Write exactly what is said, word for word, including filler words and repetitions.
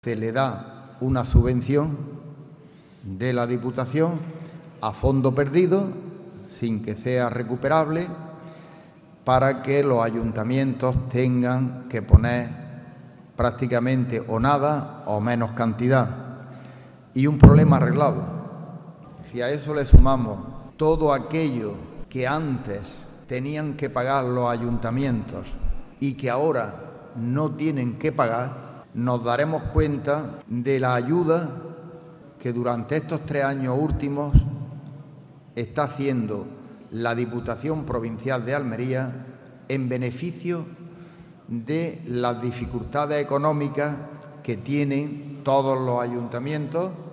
Se le da una subvención de la Diputación a fondo perdido, sin que sea recuperable, para que los ayuntamientos tengan que poner prácticamente o nada o menos cantidad. Y un problema arreglado. Si a eso le sumamos todo aquello que antes tenían que pagar los ayuntamientos y que ahora no tienen que pagar, nos daremos cuenta de la ayuda que durante estos tres años últimos está haciendo la Diputación Provincial de Almería en beneficio de las dificultades económicas que tienen todos los ayuntamientos